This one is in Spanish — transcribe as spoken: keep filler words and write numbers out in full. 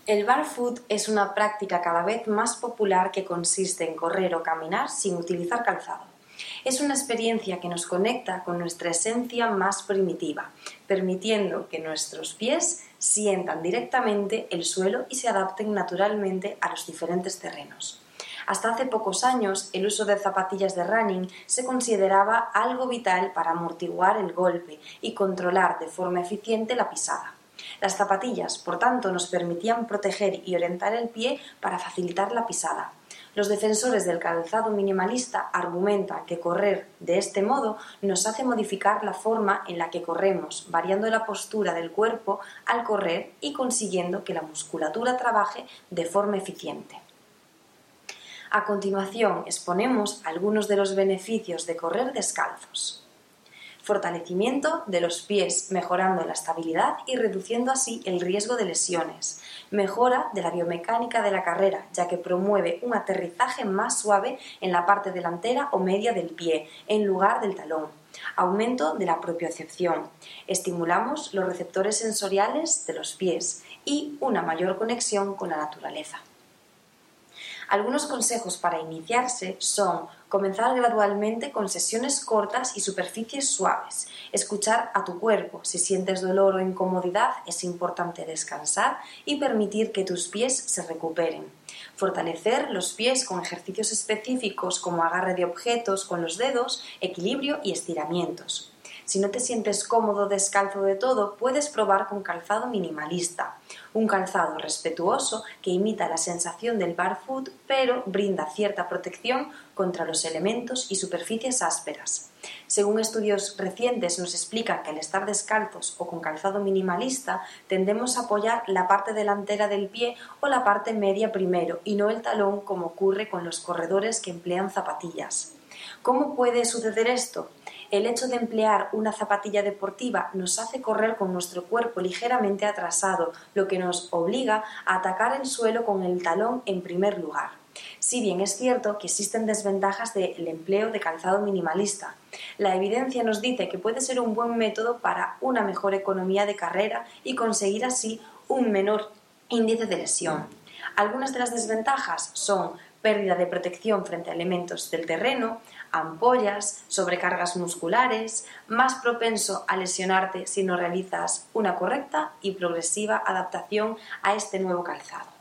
El barefoot es una práctica cada vez más popular que consiste en correr o caminar sin utilizar calzado. Es una experiencia que nos conecta con nuestra esencia más primitiva, permitiendo que nuestros pies sientan directamente el suelo y se adapten naturalmente a los diferentes terrenos. Hasta hace pocos años, el uso de zapatillas de running se consideraba algo vital para amortiguar el golpe y controlar de forma eficiente la pisada. Las zapatillas, por tanto, nos permitían proteger y orientar el pie para facilitar la pisada. Los defensores del calzado minimalista argumentan que correr de este modo nos hace modificar la forma en la que corremos, variando la postura del cuerpo al correr y consiguiendo que la musculatura trabaje de forma eficiente. A continuación, exponemos algunos de los beneficios de correr descalzos. Fortalecimiento de los pies, mejorando la estabilidad y reduciendo así el riesgo de lesiones. Mejora de la biomecánica de la carrera, ya que promueve un aterrizaje más suave en la parte delantera o media del pie, en lugar del talón. Aumento de la propiocepción. Estimulamos los receptores sensoriales de los pies y una mayor conexión con la naturaleza. Algunos consejos para iniciarse son comenzar gradualmente con sesiones cortas y superficies suaves. Escuchar a tu cuerpo. Si sientes dolor o incomodidad, es importante descansar y permitir que tus pies se recuperen. Fortalecer los pies con ejercicios específicos como agarre de objetos con los dedos, equilibrio y estiramientos. Si no te sientes cómodo descalzo de todo, puedes probar con calzado minimalista, un calzado respetuoso que imita la sensación del barefoot, pero brinda cierta protección contra los elementos y superficies ásperas. Según estudios recientes nos explican que al estar descalzos o con calzado minimalista tendemos a apoyar la parte delantera del pie o la parte media primero y no el talón como ocurre con los corredores que emplean zapatillas. ¿Cómo puede suceder esto? El hecho de emplear una zapatilla deportiva nos hace correr con nuestro cuerpo ligeramente atrasado, lo que nos obliga a atacar el suelo con el talón en primer lugar. Si bien es cierto que existen desventajas del empleo de calzado minimalista, la evidencia nos dice que puede ser un buen método para una mejor economía de carrera y conseguir así un menor índice de lesión. Algunas de las desventajas son pérdida de protección frente a elementos del terreno, ampollas, sobrecargas musculares, más propenso a lesionarte si no realizas una correcta y progresiva adaptación a este nuevo calzado.